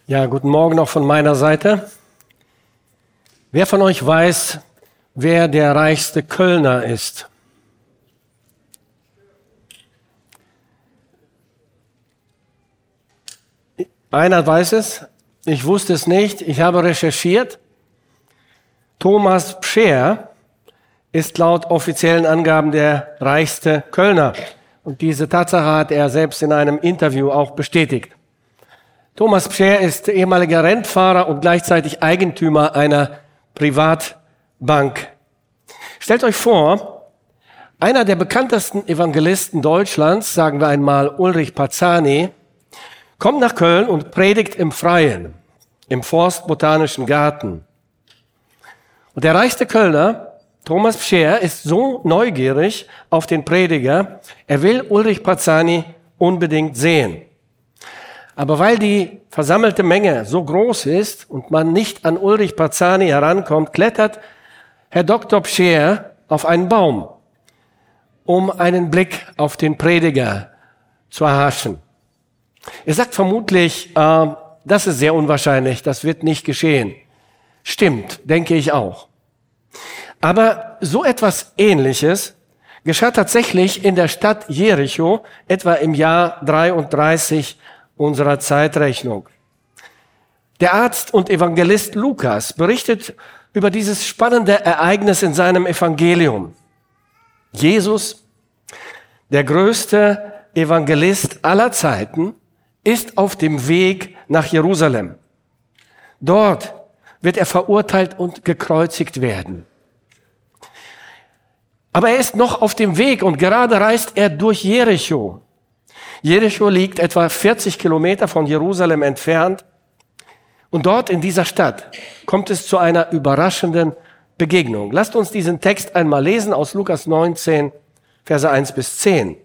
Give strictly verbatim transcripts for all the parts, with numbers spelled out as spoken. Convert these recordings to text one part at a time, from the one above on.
Ja, guten Morgen noch von meiner Seite. Wer von euch weiß, wer der reichste Kölner ist? Einer weiß es, ich wusste es nicht, ich habe recherchiert. Thomas Pscher ist laut offiziellen Angaben der reichste Kölner. Und diese Tatsache hat er selbst in einem Interview auch bestätigt. Thomas Pscher ist ehemaliger Rennfahrer und gleichzeitig Eigentümer einer Privatbank. Stellt euch vor, einer der bekanntesten Evangelisten Deutschlands, sagen wir einmal Ulrich Pazani, kommt nach Köln und predigt im Freien, im Forstbotanischen Garten. Und der reichste Kölner, Thomas Pscher, ist so neugierig auf den Prediger, er will Ulrich Pazani unbedingt sehen. Aber weil die versammelte Menge so groß ist und man nicht an Ulrich Pazani herankommt, klettert Herr Doktor Pscher auf einen Baum, um einen Blick auf den Prediger zu erhaschen. Er sagt vermutlich, äh, das ist sehr unwahrscheinlich, das wird nicht geschehen. Stimmt, denke ich auch. Aber so etwas Ähnliches geschah tatsächlich in der Stadt Jericho, etwa im Jahr dreiunddreißig unserer Zeitrechnung. Der Arzt und Evangelist Lukas berichtet über dieses spannende Ereignis in seinem Evangelium. Jesus, der größte Evangelist aller Zeiten, ist auf dem Weg nach Jerusalem. Dort wird er verurteilt und gekreuzigt werden. Aber er ist noch auf dem Weg und gerade reist er durch Jericho. Jericho liegt etwa vierzig Kilometer von Jerusalem entfernt. Und dort in dieser Stadt kommt es zu einer überraschenden Begegnung. Lasst uns diesen Text einmal lesen aus Lukas neunzehn, Verse eins bis zehn.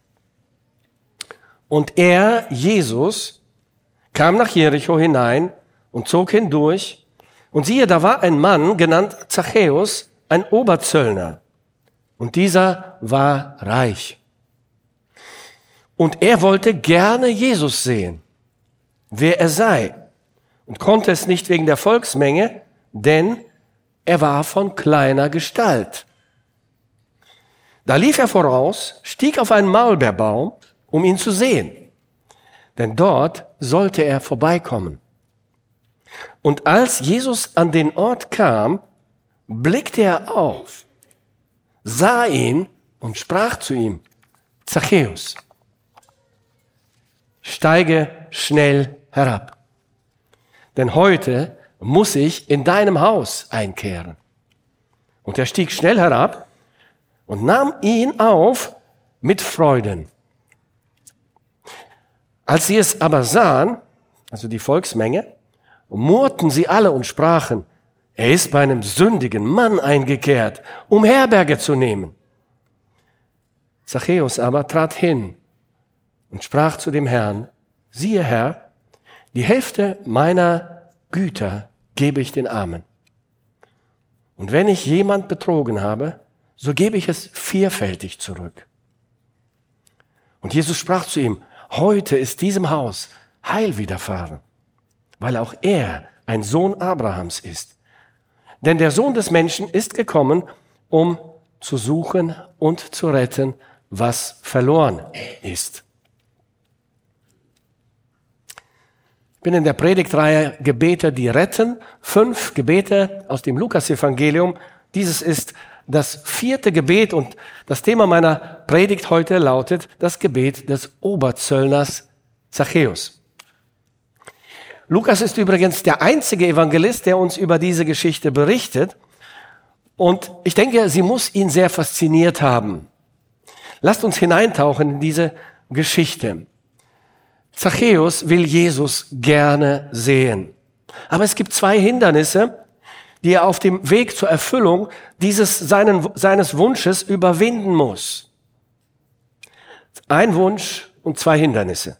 Und er, Jesus, kam nach Jericho hinein und zog hindurch. Und siehe, da war ein Mann, genannt Zachäus, ein Oberzöllner. Und dieser war reich. Und er wollte gerne Jesus sehen, wer er sei, und konnte es nicht wegen der Volksmenge, denn er war von kleiner Gestalt. Da lief er voraus, stieg auf einen Maulbeerbaum, um ihn zu sehen, denn dort sollte er vorbeikommen. Und als Jesus an den Ort kam, blickte er auf, sah ihn und sprach zu ihm: Zachäus, steige schnell herab, denn heute muss ich in deinem Haus einkehren. Und er stieg schnell herab und nahm ihn auf mit Freuden. Als sie es aber sahen, also die Volksmenge, murrten sie alle und sprachen: Er ist bei einem sündigen Mann eingekehrt, um Herberge zu nehmen. Zachäus aber trat hin und sprach zu dem Herrn: Siehe, Herr, die Hälfte meiner Güter gebe ich den Armen. Und wenn ich jemand betrogen habe, so gebe ich es vierfältig zurück. Und Jesus sprach zu ihm: Heute ist diesem Haus Heil widerfahren, weil auch er ein Sohn Abrahams ist. Denn der Sohn des Menschen ist gekommen, um zu suchen und zu retten, was verloren ist. Ich bin in der Predigtreihe Gebete, die retten. Fünf Gebete aus dem Lukas-Evangelium. Dieses ist das vierte Gebet und das Thema meiner Predigt heute lautet das Gebet des Oberzöllners Zachäus. Lukas ist übrigens der einzige Evangelist, der uns über diese Geschichte berichtet. Und ich denke, sie muss ihn sehr fasziniert haben. Lasst uns hineintauchen in diese Geschichte. Zachäus will Jesus gerne sehen. Aber es gibt zwei Hindernisse, die er auf dem Weg zur Erfüllung dieses seinen, seines Wunsches überwinden muss. Ein Wunsch und zwei Hindernisse.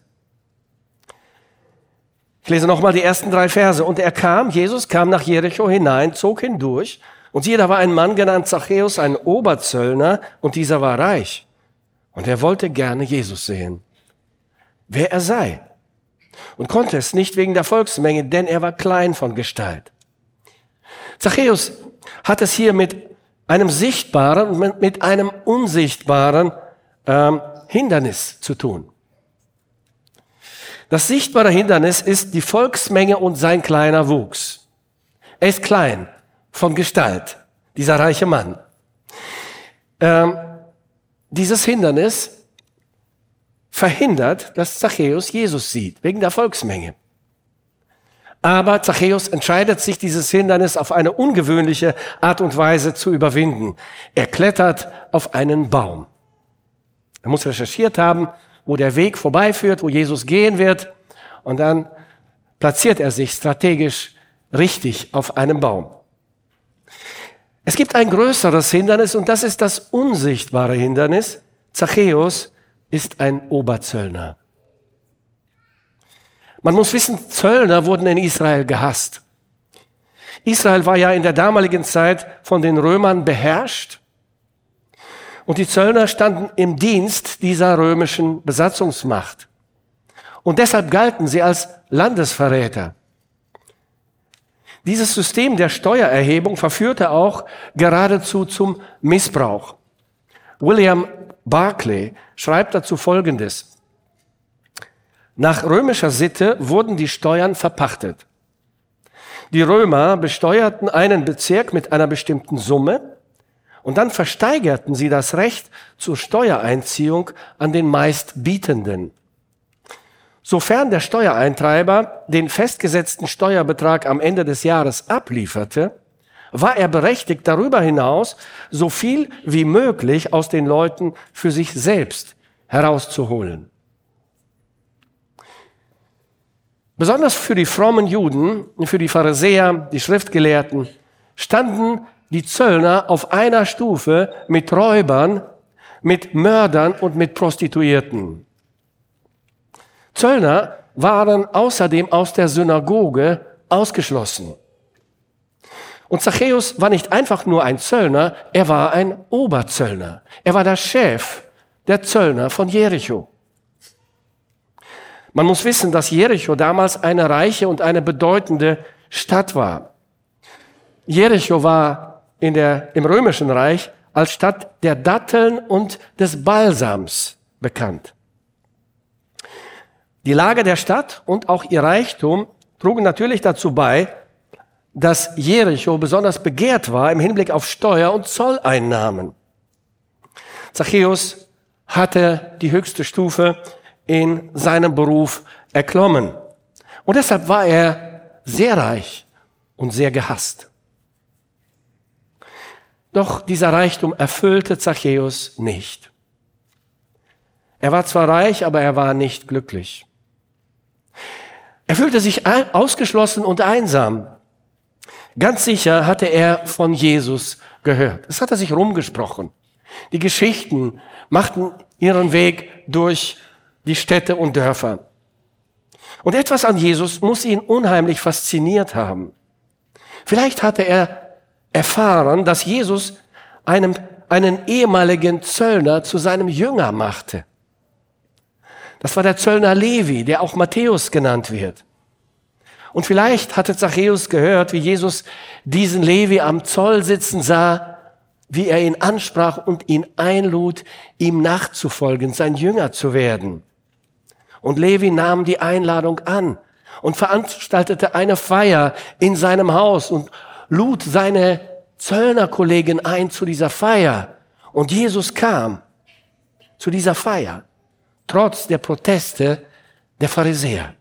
Ich lese nochmal die ersten drei Verse. Und er kam, Jesus kam nach Jericho hinein, zog hindurch. Und siehe, da war ein Mann genannt Zachäus, ein Oberzöllner, und dieser war reich. Und er wollte gerne Jesus sehen, wer er sei. und konnte es nicht wegen der Volksmenge, denn er war klein von Gestalt. Zachäus hat es hier mit einem sichtbaren und mit einem unsichtbaren ähm, Hindernis zu tun. Das sichtbare Hindernis ist die Volksmenge und sein kleiner Wuchs. Er ist klein von Gestalt, dieser reiche Mann. Ähm, dieses Hindernis verhindert, dass Zachäus Jesus sieht, wegen der Volksmenge. Aber Zachäus entscheidet sich, dieses Hindernis auf eine ungewöhnliche Art und Weise zu überwinden. Er klettert auf einen Baum. Er muss recherchiert haben, wo der Weg vorbeiführt, wo Jesus gehen wird. Und dann platziert er sich strategisch richtig auf einem Baum. Es gibt ein größeres Hindernis und das ist das unsichtbare Hindernis. Zachäus ist ein Oberzöllner. Man muss wissen, Zöllner wurden in Israel gehasst. Israel war ja in der damaligen Zeit von den Römern beherrscht. Und die Zöllner standen im Dienst dieser römischen Besatzungsmacht. Und deshalb galten sie als Landesverräter. Dieses System der Steuererhebung verführte auch geradezu zum Missbrauch. William Barclay schreibt dazu Folgendes. Nach römischer Sitte wurden die Steuern verpachtet. Die Römer besteuerten einen Bezirk mit einer bestimmten Summe und dann versteigerten sie das Recht zur Steuereinziehung an den Meistbietenden. Sofern der Steuereintreiber den festgesetzten Steuerbetrag am Ende des Jahres ablieferte, war er berechtigt, darüber hinaus so viel wie möglich aus den Leuten für sich selbst herauszuholen. Besonders für die frommen Juden, für die Pharisäer, die Schriftgelehrten, standen die Zöllner auf einer Stufe mit Räubern, mit Mördern und mit Prostituierten. Zöllner waren außerdem aus der Synagoge ausgeschlossen. Und Zachäus war nicht einfach nur ein Zöllner, er war ein Oberzöllner. Er war der Chef der Zöllner von Jericho. Man muss wissen, dass Jericho damals eine reiche und eine bedeutende Stadt war. Jericho war in der, im Römischen Reich als Stadt der Datteln und des Balsams bekannt. Die Lage der Stadt und auch ihr Reichtum trugen natürlich dazu bei, dass Jericho besonders begehrt war im Hinblick auf Steuer- und Zolleinnahmen. Zachäus hatte die höchste Stufe in seinem Beruf erklommen. Und deshalb war er sehr reich und sehr gehasst. Doch dieser Reichtum erfüllte Zachäus nicht. Er war zwar reich, aber er war nicht glücklich. Er fühlte sich ausgeschlossen und einsam. Ganz sicher hatte er von Jesus gehört. Es hat er sich rumgesprochen. Die Geschichten machten ihren Weg durch die Städte und Dörfer. Und etwas an Jesus muss ihn unheimlich fasziniert haben. Vielleicht hatte er erfahren, dass Jesus einem, einen ehemaligen Zöllner zu seinem Jünger machte. Das war der Zöllner Levi, der auch Matthäus genannt wird. Und vielleicht hatte Zachäus gehört, wie Jesus diesen Levi am Zoll sitzen sah, wie er ihn ansprach und ihn einlud, ihm nachzufolgen, sein Jünger zu werden. Und Levi nahm die Einladung an und veranstaltete eine Feier in seinem Haus und lud seine Zöllnerkollegen ein zu dieser Feier. Und Jesus kam zu dieser Feier, trotz der Proteste der Pharisäer.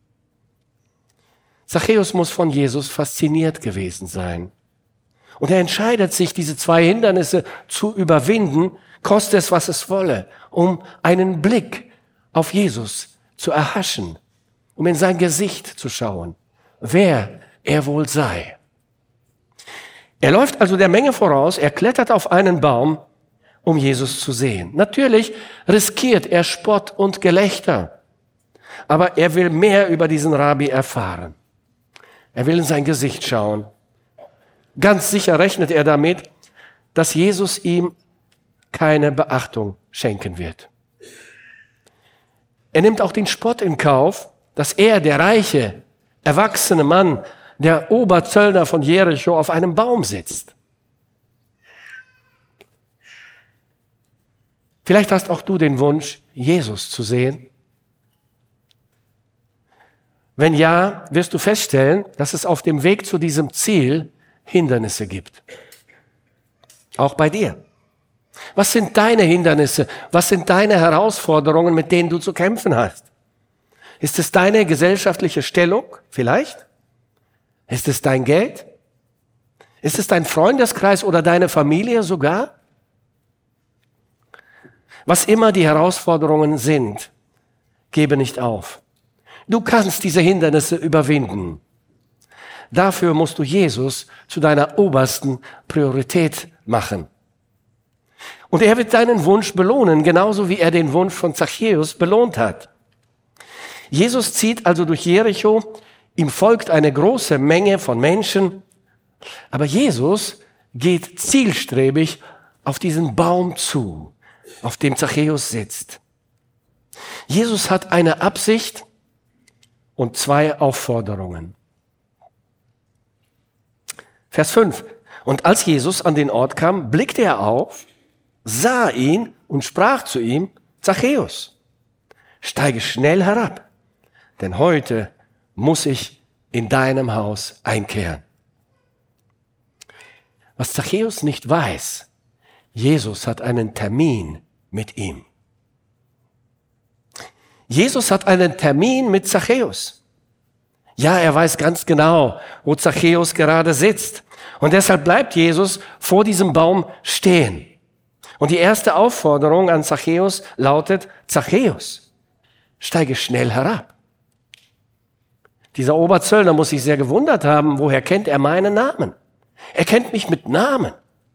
Zachäus muss von Jesus fasziniert gewesen sein. Und er entscheidet sich, diese zwei Hindernisse zu überwinden, koste es, was es wolle, um einen Blick auf Jesus zu erhaschen, um in sein Gesicht zu schauen, wer er wohl sei. Er läuft also der Menge voraus, er klettert auf einen Baum, um Jesus zu sehen. Natürlich riskiert er Spott und Gelächter, aber er will mehr über diesen Rabbi erfahren. Er will in sein Gesicht schauen. Ganz sicher rechnet er damit, dass Jesus ihm keine Beachtung schenken wird. Er nimmt auch den Spott in Kauf, dass er, der reiche, erwachsene Mann, der Oberzöllner von Jericho, auf einem Baum sitzt. Vielleicht hast auch du den Wunsch, Jesus zu sehen. Wenn ja, wirst du feststellen, dass es auf dem Weg zu diesem Ziel Hindernisse gibt. Auch bei dir. Was sind deine Hindernisse? Was sind deine Herausforderungen, mit denen du zu kämpfen hast? Ist es deine gesellschaftliche Stellung? Vielleicht? Ist es dein Geld? Ist es dein Freundeskreis oder deine Familie sogar? Was immer die Herausforderungen sind, gebe nicht auf. Du kannst diese Hindernisse überwinden. Dafür musst du Jesus zu deiner obersten Priorität machen. Und er wird deinen Wunsch belohnen, genauso wie er den Wunsch von Zachäus belohnt hat. Jesus zieht also durch Jericho, ihm folgt eine große Menge von Menschen, aber Jesus geht zielstrebig auf diesen Baum zu, auf dem Zachäus sitzt. Jesus hat eine Absicht und zwei Aufforderungen. Vers fünf. Und als Jesus an den Ort kam, blickte er auf, sah ihn und sprach zu ihm: Zachäus, steige schnell herab, denn heute muss ich in deinem Haus einkehren. Was Zachäus nicht weiß, Jesus hat einen Termin mit ihm. Jesus hat einen Termin mit Zachäus. Ja, er weiß ganz genau, wo Zachäus gerade sitzt. Und deshalb bleibt Jesus vor diesem Baum stehen. Und die erste Aufforderung an Zachäus lautet: Zachäus, steige schnell herab. Dieser Oberzöllner muss sich sehr gewundert haben, woher kennt er meinen Namen? Er kennt mich mit Namen.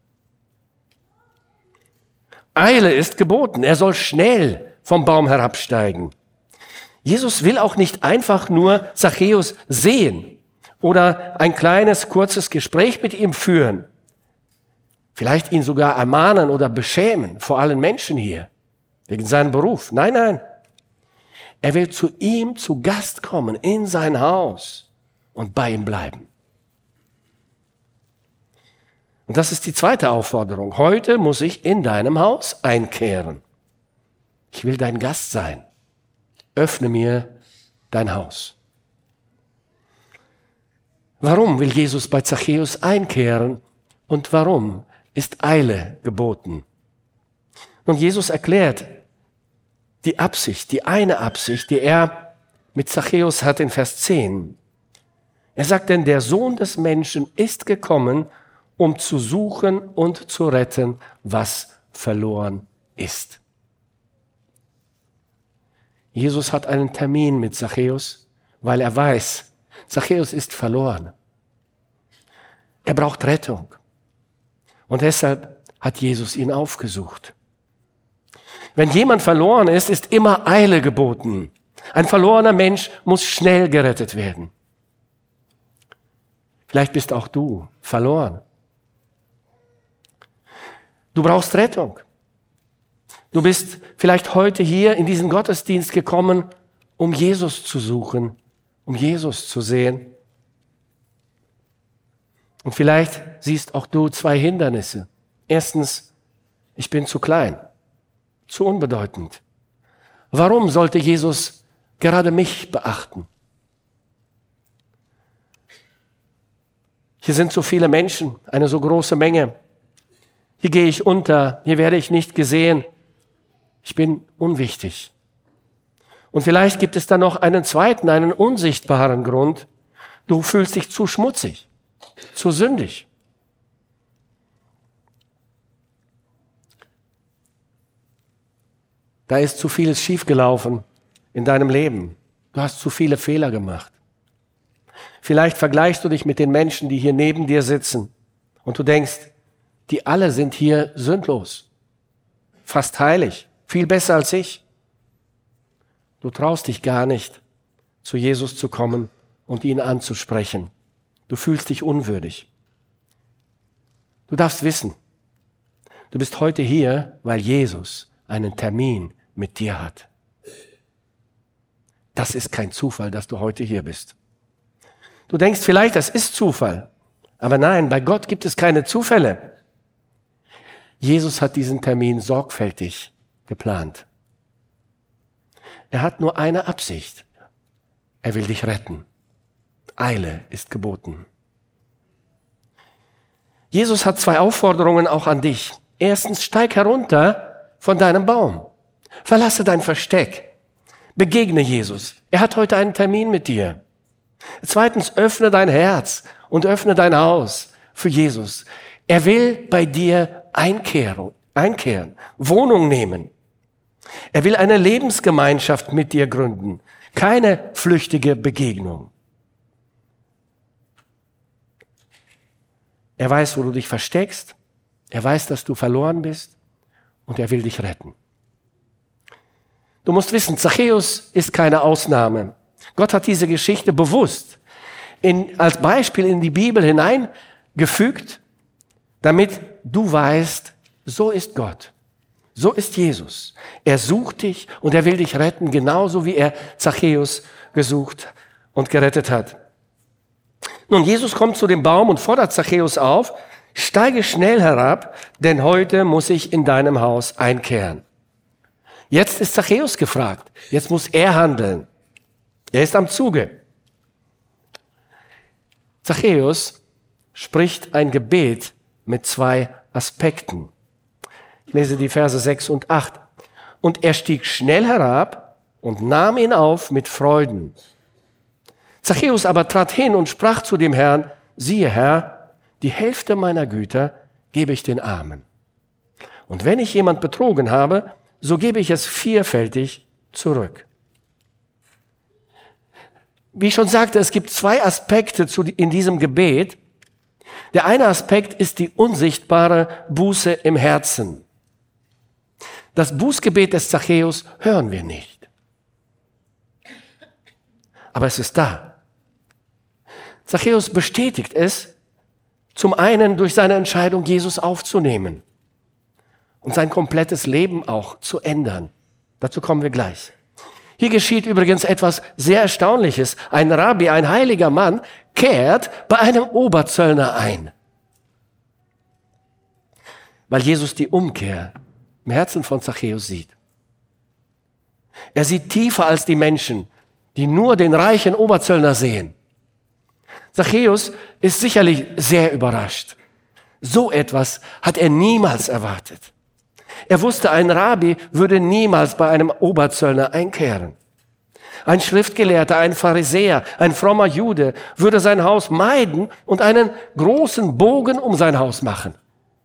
Eile ist geboten, er soll schnell vom Baum herabsteigen. Jesus will auch nicht einfach nur Zachäus sehen oder ein kleines, kurzes Gespräch mit ihm führen. Vielleicht ihn sogar ermahnen oder beschämen vor allen Menschen hier, wegen seinem Beruf. Nein, nein. Er will zu ihm zu Gast kommen, in sein Haus und bei ihm bleiben. Und das ist die zweite Aufforderung. Heute muss ich in deinem Haus einkehren. Ich will dein Gast sein. Öffne mir dein Haus. Warum will Jesus bei Zachäus einkehren und warum ist Eile geboten? Und Jesus erklärt die Absicht, die eine Absicht, die er mit Zachäus hat in Vers zehn. Er sagt, denn der Sohn des Menschen ist gekommen, um zu suchen und zu retten, was verloren ist. Jesus hat einen Termin mit Zachäus, weil er weiß, Zachäus ist verloren. Er braucht Rettung. Und deshalb hat Jesus ihn aufgesucht. Wenn jemand verloren ist, ist immer Eile geboten. Ein verlorener Mensch muss schnell gerettet werden. Vielleicht bist auch du verloren. Du brauchst Rettung. Du bist vielleicht heute hier in diesen Gottesdienst gekommen, um Jesus zu suchen, um Jesus zu sehen. Und vielleicht siehst auch du zwei Hindernisse. Erstens, ich bin zu klein, zu unbedeutend. Warum sollte Jesus gerade mich beachten? Hier sind so viele Menschen, eine so große Menge. Hier gehe ich unter, hier werde ich nicht gesehen. Ich bin unwichtig. Und vielleicht gibt es da noch einen zweiten, einen unsichtbaren Grund. Du fühlst dich zu schmutzig, zu sündig. Da ist zu vieles schiefgelaufen in deinem Leben. Du hast zu viele Fehler gemacht. Vielleicht vergleichst du dich mit den Menschen, die hier neben dir sitzen und du denkst, die alle sind hier sündlos, fast heilig, viel besser als ich. Du traust dich gar nicht, zu Jesus zu kommen und ihn anzusprechen. Du fühlst dich unwürdig. Du darfst wissen, du bist heute hier, weil Jesus einen Termin mit dir hat. das ist kein Zufall, dass du heute hier bist. Du denkst vielleicht, das ist Zufall. Aber nein, bei Gott gibt es keine Zufälle. Jesus hat diesen Termin sorgfältig geplant. Er hat nur eine Absicht. Er will dich retten. Eile ist geboten. Jesus hat zwei Aufforderungen auch an dich. Erstens, steig herunter von deinem Baum. Verlasse dein Versteck. Begegne Jesus. Er hat heute einen Termin mit dir. Zweitens, öffne dein Herz und öffne dein Haus für Jesus. Er will bei dir einkehren, einkehren, Wohnung nehmen. Er will eine Lebensgemeinschaft mit dir gründen, keine flüchtige Begegnung. Er weiß, wo du dich versteckst. Er weiß, dass du verloren bist und er will dich retten. Du musst wissen, Zachäus ist keine Ausnahme. Gott hat diese Geschichte bewusst in, als Beispiel in die Bibel hineingefügt, damit du weißt, so ist Gott. So ist Jesus. Er sucht dich und er will dich retten, genauso wie er Zachäus gesucht und gerettet hat. Nun, Jesus kommt zu dem Baum und fordert Zachäus auf, steige schnell herab, denn heute muss ich in deinem Haus einkehren. Jetzt ist Zachäus gefragt. Jetzt muss er handeln. Er ist am Zuge. Zachäus spricht ein Gebet mit zwei Aspekten. Ich lese die Verse sechs und acht. Und er stieg schnell herab und nahm ihn auf mit Freuden. Zachäus aber trat hin und sprach zu dem Herrn, siehe Herr, die Hälfte meiner Güter gebe ich den Armen. Und wenn ich jemand betrogen habe, so gebe ich es vierfältig zurück. Wie ich schon sagte, es gibt zwei Aspekte zu, in diesem Gebet. Der eine Aspekt ist die unsichtbare Buße im Herzen. Das Bußgebet des Zachäus hören wir nicht. Aber es ist da. Zachäus bestätigt es, zum einen durch seine Entscheidung, Jesus aufzunehmen und sein komplettes Leben auch zu ändern. Dazu kommen wir gleich. Hier geschieht übrigens etwas sehr Erstaunliches. Ein Rabbi, ein heiliger Mann, kehrt bei einem Oberzöllner ein. Weil Jesus die Umkehr im Herzen von Zachäus sieht. Er sieht tiefer als die Menschen, die nur den reichen Oberzöllner sehen. Zachäus ist sicherlich sehr überrascht. So etwas hat er niemals erwartet. Er wusste, ein Rabbi würde niemals bei einem Oberzöllner einkehren. Ein Schriftgelehrter, ein Pharisäer, ein frommer Jude würde sein Haus meiden und einen großen Bogen um sein Haus machen.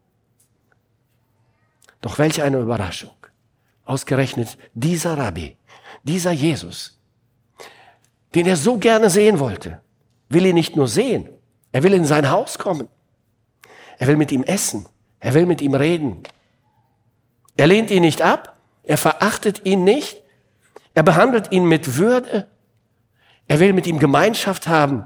Doch welch eine Überraschung. Ausgerechnet dieser Rabbi, dieser Jesus, den er so gerne sehen wollte, will ihn nicht nur sehen, er will in sein Haus kommen. Er will mit ihm essen, er will mit ihm reden. Er lehnt ihn nicht ab, er verachtet ihn nicht, er behandelt ihn mit Würde, er will mit ihm Gemeinschaft haben.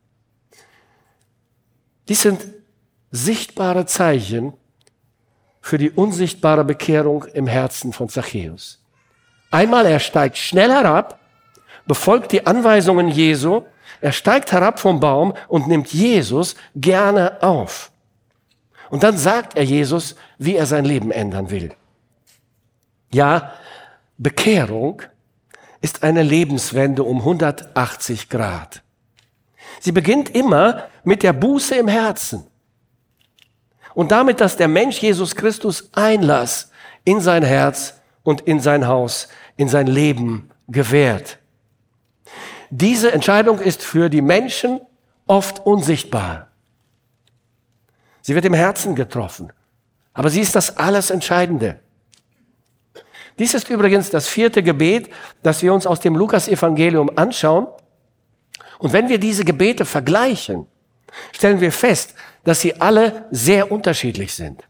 Dies sind sichtbare Zeichen für die unsichtbare Bekehrung im Herzen von Zachäus. Einmal, er steigt schnell herab, befolgt die Anweisungen Jesu, er steigt herab vom Baum und nimmt Jesus gerne auf. Und dann sagt er Jesus, wie er sein Leben ändern will. Ja, Bekehrung ist eine Lebenswende um hundertachtzig Grad. Sie beginnt immer mit der Buße im Herzen. Und damit, dass der Mensch Jesus Christus Einlass in sein Herz und in sein Haus, in sein Leben gewährt. Diese Entscheidung ist für die Menschen oft unsichtbar. Sie wird im Herzen getroffen. Aber sie ist das alles Entscheidende. Dies ist übrigens das vierte Gebet, das wir uns aus dem Lukas-Evangelium anschauen. Und wenn wir diese Gebete vergleichen, stellen wir fest, dass sie alle sehr unterschiedlich sind.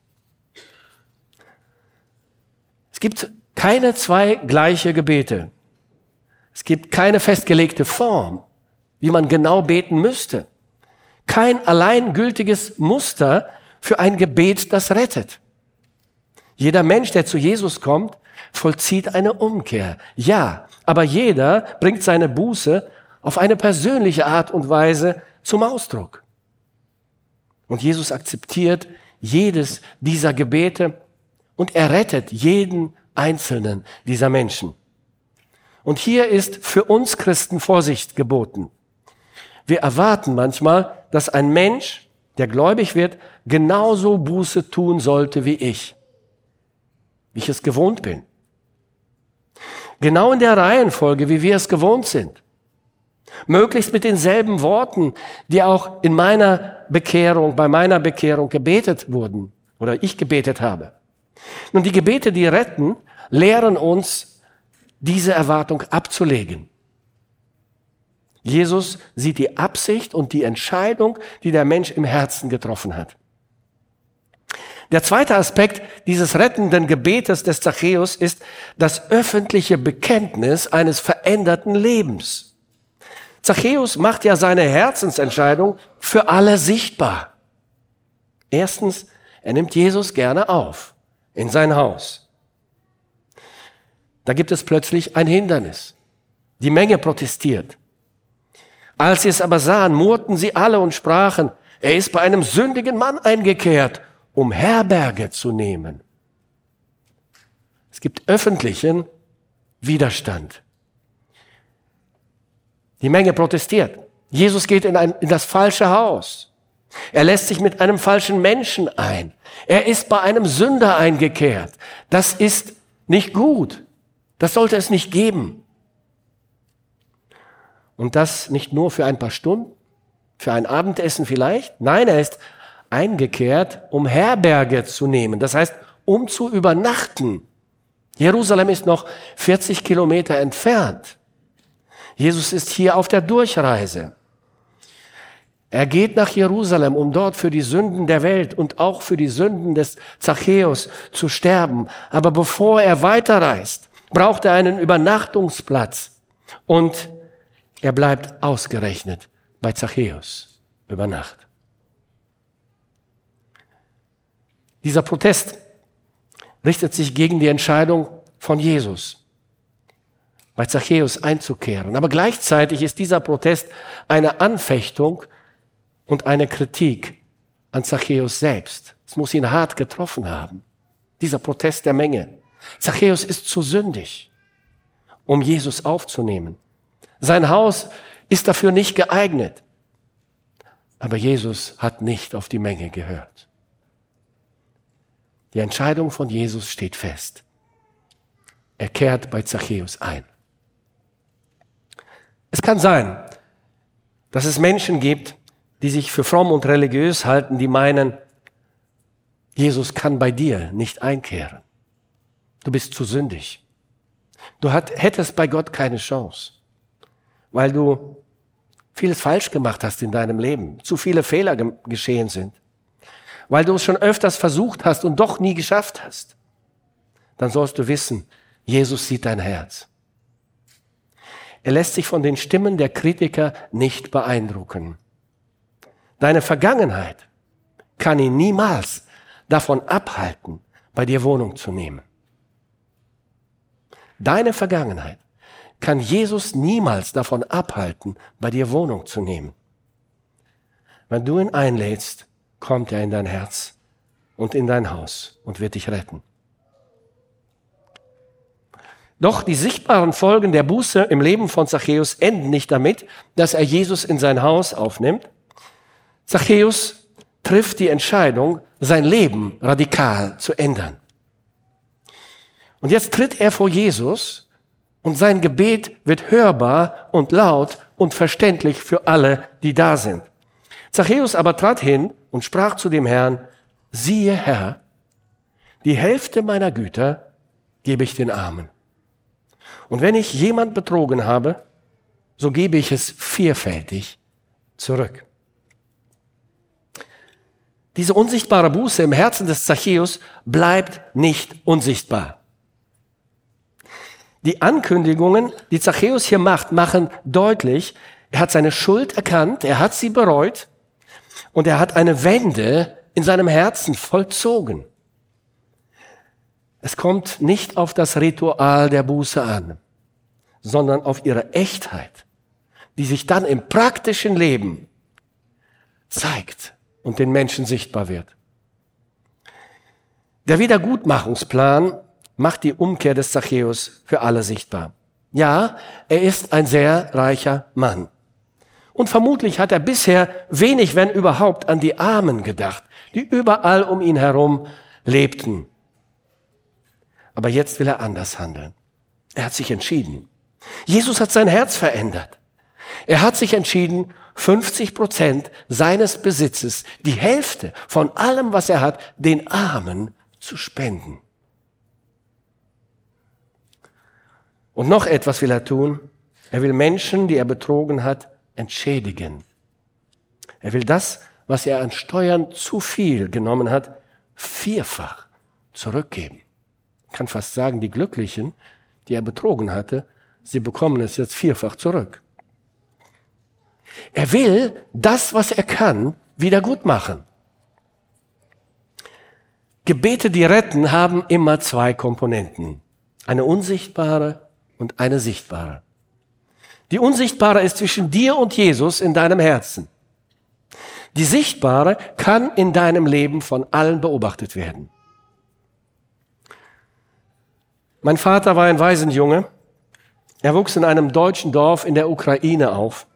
Es gibt keine zwei gleiche Gebete. Es gibt keine festgelegte Form, wie man genau beten müsste. Kein alleingültiges Muster für ein Gebet, das rettet. Jeder Mensch, der zu Jesus kommt, vollzieht eine Umkehr. Ja, aber jeder bringt seine Buße auf eine persönliche Art und Weise zum Ausdruck. Und Jesus akzeptiert jedes dieser Gebete und er rettet jeden einzelnen dieser Menschen. Und hier ist für uns Christen Vorsicht geboten. Wir erwarten manchmal, dass ein Mensch, der gläubig wird, genauso Buße tun sollte wie ich, wie ich es gewohnt bin. Genau in der Reihenfolge, wie wir es gewohnt sind. Möglichst mit denselben Worten, die auch in meiner Bekehrung, bei meiner Bekehrung gebetet wurden oder ich gebetet habe. Nun, die Gebete, die retten, lehren uns, diese Erwartung abzulegen. Jesus sieht die Absicht und die Entscheidung, die der Mensch im Herzen getroffen hat. Der zweite Aspekt dieses rettenden Gebetes des Zachäus ist das öffentliche Bekenntnis eines veränderten Lebens. Zachäus macht ja seine Herzensentscheidung für alle sichtbar. Erstens, er nimmt Jesus gerne auf in sein Haus. Da gibt es plötzlich ein Hindernis. Die Menge protestiert. Als sie es aber sahen, murrten sie alle und sprachen, er ist bei einem sündigen Mann eingekehrt, um Herberge zu nehmen. Es gibt öffentlichen Widerstand. Die Menge protestiert. Jesus geht in, ein, in das falsche Haus. Er lässt sich mit einem falschen Menschen ein. Er ist bei einem Sünder eingekehrt. Das ist nicht gut. Das sollte es nicht geben. Und das nicht nur für ein paar Stunden, für ein Abendessen vielleicht. Nein, er ist eingekehrt, um Herberge zu nehmen. Das heißt, um zu übernachten. Jerusalem ist noch vierzig Kilometer entfernt. Jesus ist hier auf der Durchreise. Er geht nach Jerusalem, um dort für die Sünden der Welt und auch für die Sünden des Zachäus zu sterben. Aber bevor er weiterreist, braucht er einen Übernachtungsplatz. Und er bleibt ausgerechnet bei Zachäus über Nacht. Dieser Protest richtet sich gegen die Entscheidung von Jesus, bei Zachäus einzukehren. Aber gleichzeitig ist dieser Protest eine Anfechtung und eine Kritik an Zachäus selbst. Es muss ihn hart getroffen haben, dieser Protest der Menge. Zachäus ist zu sündig, um Jesus aufzunehmen. Sein Haus ist dafür nicht geeignet. Aber Jesus hat nicht auf die Menge gehört. Die Entscheidung von Jesus steht fest. Er kehrt bei Zachäus ein. Es kann sein, dass es Menschen gibt, die sich für fromm und religiös halten, die meinen, Jesus kann bei dir nicht einkehren. Du bist zu sündig. Du hat, hättest bei Gott keine Chance, weil du vieles falsch gemacht hast in deinem Leben, zu viele Fehler ge- geschehen sind, weil du es schon öfters versucht hast und doch nie geschafft hast. Dann sollst du wissen, Jesus sieht dein Herz. Er lässt sich von den Stimmen der Kritiker nicht beeindrucken. Deine Vergangenheit kann ihn niemals davon abhalten, bei dir Wohnung zu nehmen. Deine Vergangenheit kann Jesus niemals davon abhalten, bei dir Wohnung zu nehmen. Wenn du ihn einlädst, kommt er in dein Herz und in dein Haus und wird dich retten. Doch die sichtbaren Folgen der Buße im Leben von Zachäus enden nicht damit, dass er Jesus in sein Haus aufnimmt. Zachäus trifft die Entscheidung, sein Leben radikal zu ändern. Und jetzt tritt er vor Jesus und sein Gebet wird hörbar und laut und verständlich für alle, die da sind. Zachäus aber trat hin und sprach zu dem Herrn, siehe Herr, die Hälfte meiner Güter gebe ich den Armen. Und wenn ich jemand betrogen habe, so gebe ich es vierfältig zurück. Diese unsichtbare Buße im Herzen des Zachäus bleibt nicht unsichtbar. Die Ankündigungen, die Zachäus hier macht, machen deutlich, er hat seine Schuld erkannt, er hat sie bereut und er hat eine Wende in seinem Herzen vollzogen. Es kommt nicht auf das Ritual der Buße an, sondern auf ihre Echtheit, die sich dann im praktischen Leben zeigt und den Menschen sichtbar wird. Der Wiedergutmachungsplan macht die Umkehr des Zachäus für alle sichtbar. Ja, er ist ein sehr reicher Mann. Und vermutlich hat er bisher wenig, wenn überhaupt, an die Armen gedacht, die überall um ihn herum lebten. Aber jetzt will er anders handeln. Er hat sich entschieden. Jesus hat sein Herz verändert. Er hat sich entschieden, fünfzig Prozent seines Besitzes, die Hälfte von allem, was er hat, den Armen zu spenden. Und noch etwas will er tun. Er will Menschen, die er betrogen hat, entschädigen. Er will das, was er an Steuern zu viel genommen hat, vierfach zurückgeben. Ich kann fast sagen, die Glücklichen, die er betrogen hatte, sie bekommen es jetzt vierfach zurück. Er will das, was er kann, wieder gut machen. Gebete, die retten, haben immer zwei Komponenten. Eine unsichtbare und eine sichtbare. Die unsichtbare ist zwischen dir und Jesus in deinem Herzen. Die sichtbare kann in deinem Leben von allen beobachtet werden. Mein Vater war ein Waisenjunge. Er wuchs in einem deutschen Dorf in der Ukraine auf.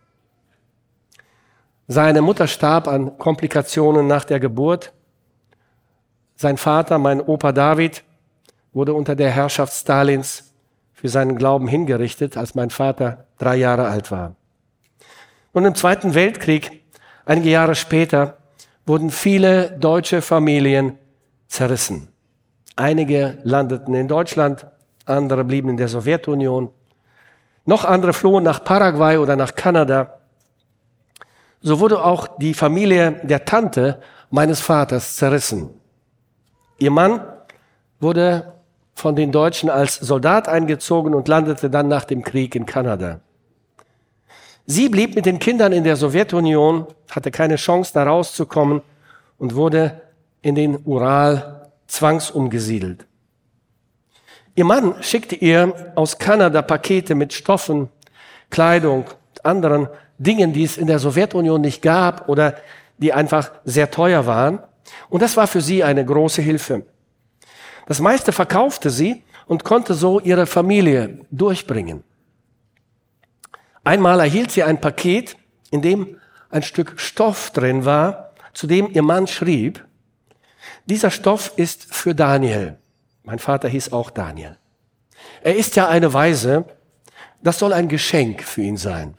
Seine Mutter starb an Komplikationen nach der Geburt. Sein Vater, mein Opa David, wurde unter der Herrschaft Stalins für seinen Glauben hingerichtet, als mein Vater drei Jahre alt war. Und im Zweiten Weltkrieg, einige Jahre später, wurden viele deutsche Familien zerrissen. Einige landeten in Deutschland, andere blieben in der Sowjetunion. Noch andere flohen nach Paraguay oder nach Kanada. So wurde auch die Familie der Tante meines Vaters zerrissen. Ihr Mann wurde von den Deutschen als Soldat eingezogen und landete dann nach dem Krieg in Kanada. Sie blieb mit den Kindern in der Sowjetunion, hatte keine Chance, da rauszukommen und wurde in den Ural zwangsumgesiedelt. Ihr Mann schickte ihr aus Kanada Pakete mit Stoffen, Kleidung und anderen Dingen, die es in der Sowjetunion nicht gab oder die einfach sehr teuer waren. Und das war für sie eine große Hilfe. Das meiste verkaufte sie und konnte so ihre Familie durchbringen. Einmal erhielt sie ein Paket, in dem ein Stück Stoff drin war, zu dem ihr Mann schrieb, dieser Stoff ist für Daniel. Mein Vater hieß auch Daniel. Er ist ja eine Waise, das soll ein Geschenk für ihn sein.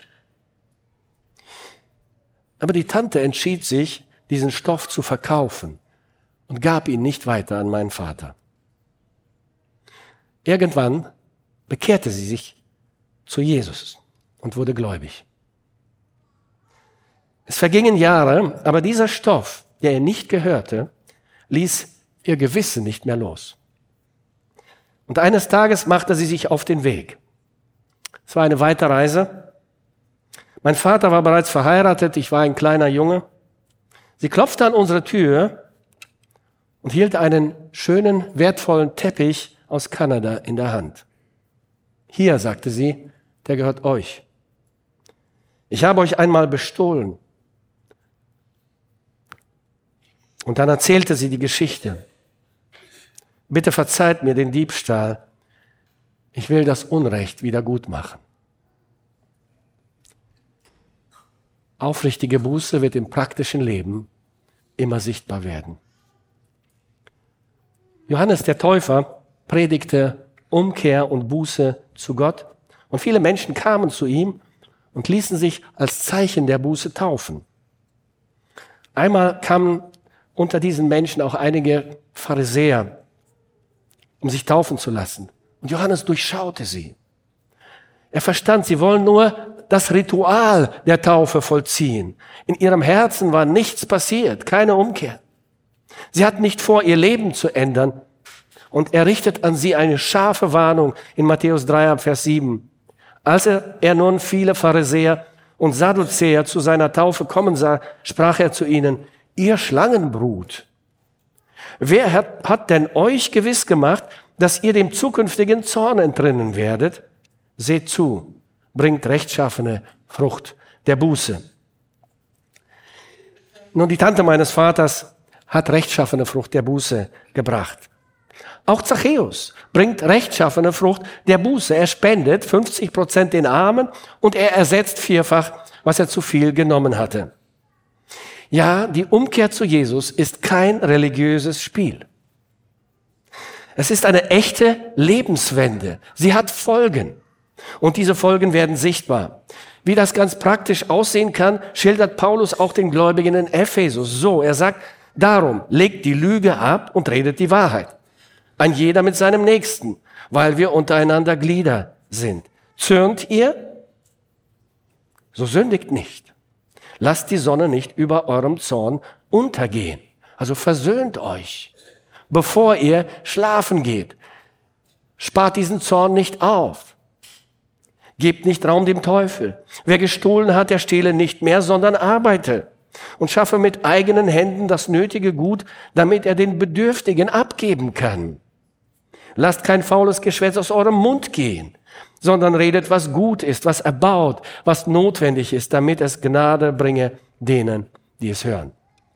Aber die Tante entschied sich, diesen Stoff zu verkaufen und gab ihn nicht weiter an meinen Vater. Irgendwann bekehrte sie sich zu Jesus und wurde gläubig. Es vergingen Jahre, aber dieser Stoff, der ihr nicht gehörte, ließ ihr Gewissen nicht mehr los. Und eines Tages machte sie sich auf den Weg. Es war eine weite Reise. Mein Vater war bereits verheiratet, ich war ein kleiner Junge. Sie klopfte an unsere Tür und hielt einen schönen, wertvollen Teppich aus Kanada in der Hand. Hier, sagte sie, der gehört euch. Ich habe euch einmal bestohlen. Und dann erzählte sie die Geschichte. Bitte verzeiht mir den Diebstahl. Ich will das Unrecht wieder gut machen. Aufrichtige Buße wird im praktischen Leben immer sichtbar werden. Johannes der Täufer predigte Umkehr und Buße zu Gott und viele Menschen kamen zu ihm und ließen sich als Zeichen der Buße taufen. Einmal kamen unter diesen Menschen auch einige Pharisäer, um sich taufen zu lassen. Und Johannes durchschaute sie. Er verstand, sie wollen nur das Ritual der Taufe vollziehen. In ihrem Herzen war nichts passiert, keine Umkehr. Sie hatten nicht vor, ihr Leben zu ändern. Und er richtet an sie eine scharfe Warnung in Matthäus drei, Vers sieben. Als er, er nun viele Pharisäer und Sadduzäer zu seiner Taufe kommen sah, sprach er zu ihnen, ihr Schlangenbrut, wer hat, hat denn euch gewiss gemacht, dass ihr dem zukünftigen Zorn entrinnen werdet. Seht zu, bringt rechtschaffene Frucht der Buße. Nun, die Tante meines Vaters hat rechtschaffene Frucht der Buße gebracht. Auch Zachäus bringt rechtschaffene Frucht der Buße. Er spendet fünfzig Prozent den Armen und er ersetzt vierfach, was er zu viel genommen hatte. Ja, die Umkehr zu Jesus ist kein religiöses Spiel. Es ist eine echte Lebenswende. Sie hat Folgen. Und diese Folgen werden sichtbar. Wie das ganz praktisch aussehen kann, schildert Paulus auch den Gläubigen in Ephesus so. Er sagt, darum legt die Lüge ab und redet die Wahrheit. Ein jeder mit seinem Nächsten, weil wir untereinander Glieder sind. Zürnt ihr? So sündigt nicht. Lasst die Sonne nicht über eurem Zorn untergehen. Also versöhnt euch, bevor ihr schlafen geht. Spart diesen Zorn nicht auf. Gebt nicht Raum dem Teufel. Wer gestohlen hat, der stehle nicht mehr, sondern arbeite und schaffe mit eigenen Händen das nötige Gut, damit er den Bedürftigen abgeben kann. Lasst kein faules Geschwätz aus eurem Mund gehen, sondern redet, was gut ist, was erbaut, was notwendig ist, damit es Gnade bringe denen, die es hören.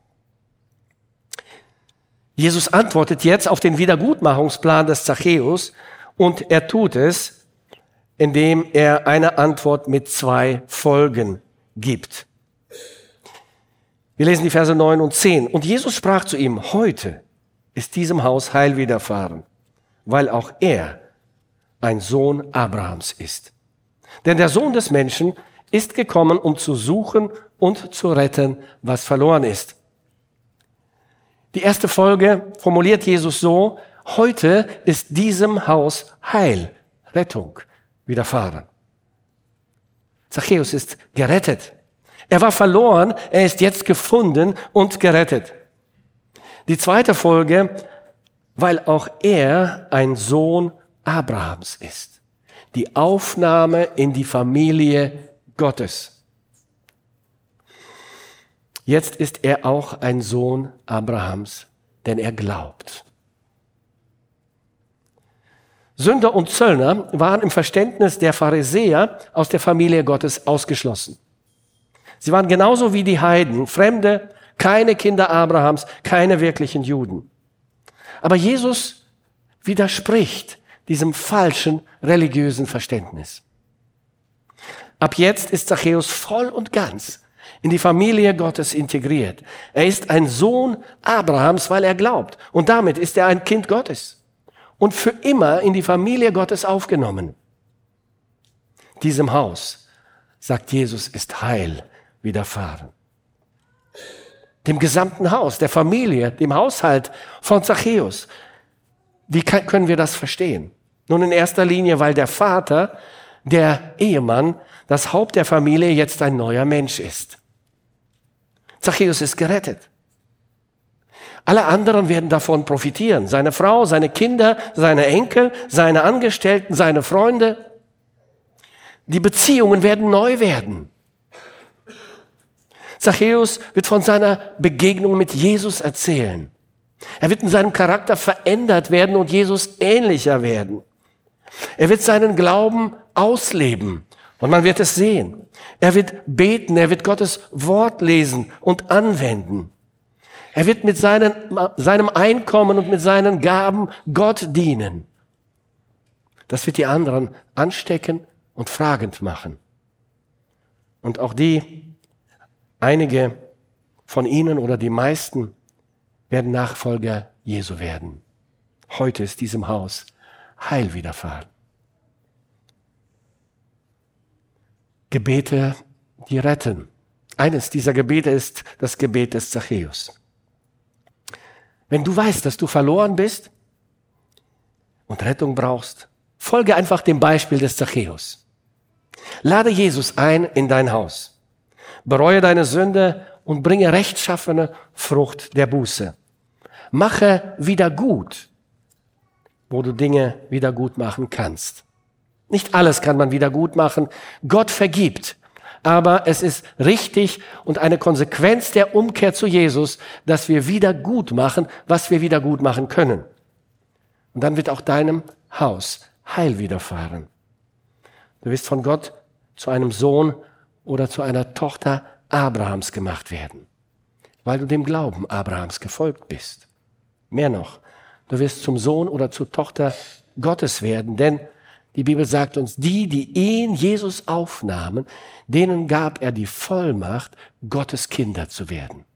Jesus antwortet jetzt auf den Wiedergutmachungsplan des Zachäus und er tut es, indem er eine Antwort mit zwei Folgen gibt. Wir lesen die Verse neun und zehn. Und Jesus sprach zu ihm, heute ist diesem Haus Heil widerfahren, weil auch er ein Sohn Abrahams ist. Denn der Sohn des Menschen ist gekommen, um zu suchen und zu retten, was verloren ist. Die erste Folge formuliert Jesus so, heute ist diesem Haus Heil, Rettung widerfahren. Zachäus ist gerettet. Er war verloren, er ist jetzt gefunden und gerettet. Die zweite Folge, weil auch er ein Sohn Abrahams ist. Die Aufnahme in die Familie Gottes. Jetzt ist er auch ein Sohn Abrahams, denn er glaubt. Sünder und Zöllner waren im Verständnis der Pharisäer aus der Familie Gottes ausgeschlossen. Sie waren genauso wie die Heiden, Fremde, keine Kinder Abrahams, keine wirklichen Juden. Aber Jesus widerspricht diesem falschen religiösen Verständnis. Ab jetzt ist Zachäus voll und ganz in die Familie Gottes integriert. Er ist ein Sohn Abrahams, weil er glaubt. Und damit ist er ein Kind Gottes. Und für immer in die Familie Gottes aufgenommen. Diesem Haus, sagt Jesus, ist Heil widerfahren. Dem gesamten Haus, der Familie, dem Haushalt von Zachäus. Wie kann, können wir das verstehen? Nun in erster Linie, weil der Vater, der Ehemann, das Haupt der Familie jetzt ein neuer Mensch ist. Zachäus ist gerettet. Alle anderen werden davon profitieren. Seine Frau, seine Kinder, seine Enkel, seine Angestellten, seine Freunde. Die Beziehungen werden neu werden. Zachäus wird von seiner Begegnung mit Jesus erzählen. Er wird in seinem Charakter verändert werden und Jesus ähnlicher werden. Er wird seinen Glauben ausleben und man wird es sehen. Er wird beten, er wird Gottes Wort lesen und anwenden. Er wird mit seinen, seinem Einkommen und mit seinen Gaben Gott dienen. Das wird die anderen anstecken und fragend machen. Und auch die, einige von ihnen oder die meisten, werden Nachfolger Jesu werden. Heute ist diesem Haus Heil widerfahren. Gebete, die retten. Eines dieser Gebete ist das Gebet des Zachäus. Wenn du weißt, dass du verloren bist und Rettung brauchst, folge einfach dem Beispiel des Zachäus. Lade Jesus ein in dein Haus. Bereue deine Sünde und bringe rechtschaffene Frucht der Buße. Mache wieder gut, wo du Dinge wieder gut machen kannst. Nicht alles kann man wieder gut machen. Gott vergibt. Aber es ist richtig und eine Konsequenz der Umkehr zu Jesus, dass wir wieder gut machen, was wir wieder gut machen können. Und dann wird auch deinem Haus Heil widerfahren. Du wirst von Gott zu einem Sohn oder zu einer Tochter Abrahams gemacht werden, weil du dem Glauben Abrahams gefolgt bist. Mehr noch, du wirst zum Sohn oder zur Tochter Gottes werden, denn die Bibel sagt uns, die, die in Jesus aufnahmen, denen gab er die Vollmacht, Gottes Kinder zu werden.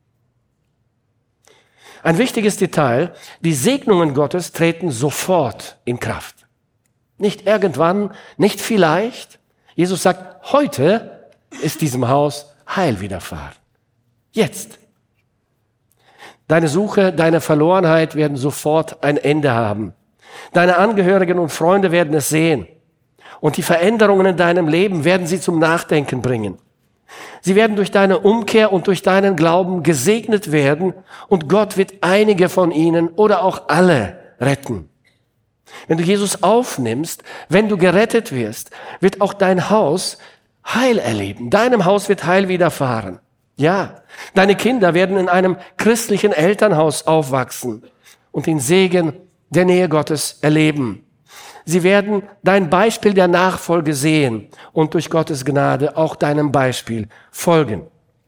Ein wichtiges Detail, die Segnungen Gottes treten sofort in Kraft. Nicht irgendwann, nicht vielleicht. Jesus sagt, heute ist diesem Haus Heil widerfahren. Jetzt. Deine Suche, deine Verlorenheit werden sofort ein Ende haben. Deine Angehörigen und Freunde werden es sehen. Und die Veränderungen in deinem Leben werden sie zum Nachdenken bringen. Sie werden durch deine Umkehr und durch deinen Glauben gesegnet werden und Gott wird einige von ihnen oder auch alle retten. Wenn du Jesus aufnimmst, wenn du gerettet wirst, wird auch dein Haus Heil erleben. Deinem Haus wird Heil widerfahren. Ja, deine Kinder werden in einem christlichen Elternhaus aufwachsen und den Segen der Nähe Gottes erleben. Sie werden dein Beispiel der Nachfolge sehen und durch Gottes Gnade auch deinem Beispiel folgen.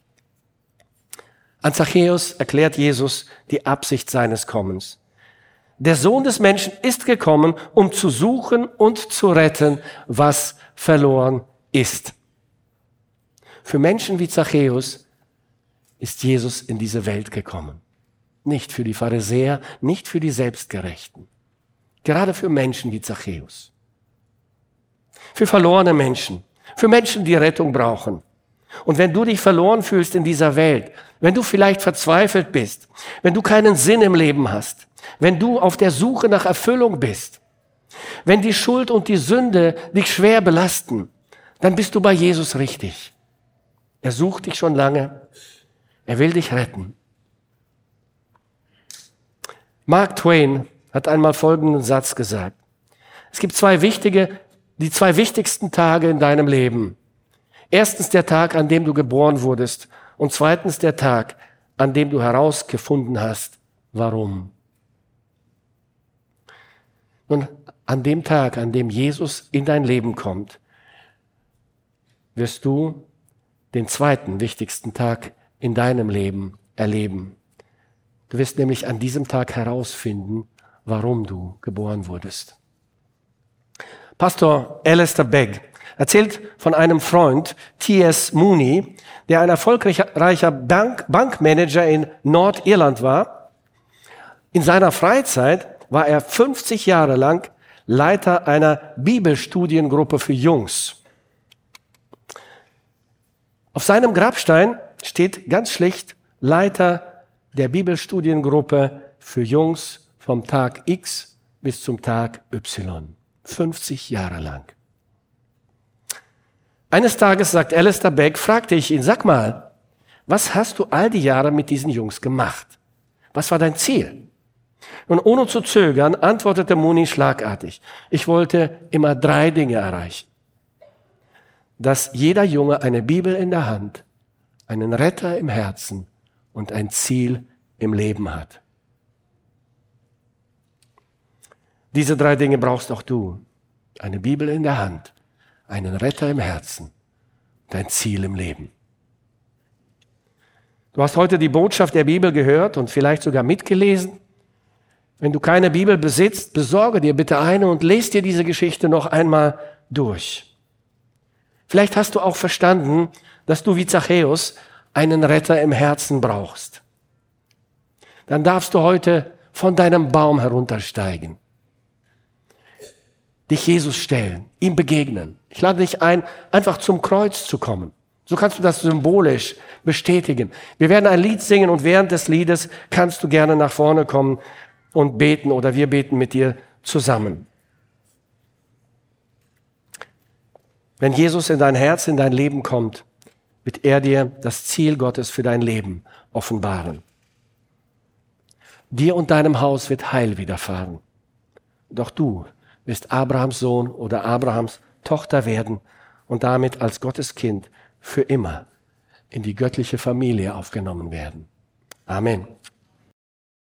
An Zachäus erklärt Jesus die Absicht seines Kommens. Der Sohn des Menschen ist gekommen, um zu suchen und zu retten, was verloren ist. Für Menschen wie Zachäus ist Jesus in diese Welt gekommen. Nicht für die Pharisäer, nicht für die Selbstgerechten. Gerade für Menschen wie Zachäus. Für verlorene Menschen. Für Menschen, die Rettung brauchen. Und wenn du dich verloren fühlst in dieser Welt, wenn du vielleicht verzweifelt bist, wenn du keinen Sinn im Leben hast, wenn du auf der Suche nach Erfüllung bist, wenn die Schuld und die Sünde dich schwer belasten, dann bist du bei Jesus richtig. Er sucht dich schon lange. Er will dich retten. Mark Twain hat einmal folgenden Satz gesagt. Es gibt zwei wichtige, die zwei wichtigsten Tage in deinem Leben. Erstens der Tag, an dem du geboren wurdest und zweitens der Tag, an dem du herausgefunden hast, warum. Nun, an dem Tag, an dem Jesus in dein Leben kommt, wirst du den zweiten wichtigsten Tag in deinem Leben erleben. Du wirst nämlich an diesem Tag herausfinden, warum du geboren wurdest. Pastor Alistair Begg erzählt von einem Freund, T S Mooney, der ein erfolgreicher Bank, Bankmanager in Nordirland war. In seiner Freizeit war er fünfzig Jahre lang Leiter einer Bibelstudiengruppe für Jungs. Auf seinem Grabstein steht ganz schlicht Leiter der Bibelstudiengruppe für Jungs vom Tag X bis zum Tag Y. fünfzig Jahre lang. Eines Tages, sagt Alistair Begg, fragte ich ihn, sag mal, was hast du all die Jahre mit diesen Jungs gemacht? Was war dein Ziel? Und ohne zu zögern, antwortete Mooney schlagartig, ich wollte immer drei Dinge erreichen. Dass jeder Junge eine Bibel in der Hand, einen Retter im Herzen und ein Ziel im Leben hat. Diese drei Dinge brauchst auch du. Eine Bibel in der Hand, einen Retter im Herzen und ein Ziel im Leben. Du hast heute die Botschaft der Bibel gehört und vielleicht sogar mitgelesen. Wenn du keine Bibel besitzt, besorge dir bitte eine und lese dir diese Geschichte noch einmal durch. Vielleicht hast du auch verstanden, dass du wie Zachäus einen Retter im Herzen brauchst. Dann darfst du heute von deinem Baum heruntersteigen, dich Jesus stellen, ihm begegnen. Ich lade dich ein, einfach zum Kreuz zu kommen. So kannst du das symbolisch bestätigen. Wir werden ein Lied singen und während des Liedes kannst du gerne nach vorne kommen und beten oder wir beten mit dir zusammen. Wenn Jesus in dein Herz, in dein Leben kommt, wird er dir das Ziel Gottes für dein Leben offenbaren. Dir und deinem Haus wird Heil widerfahren. Doch du wirst Abrahams Sohn oder Abrahams Tochter werden und damit als Gottes Kind für immer in die göttliche Familie aufgenommen werden. Amen.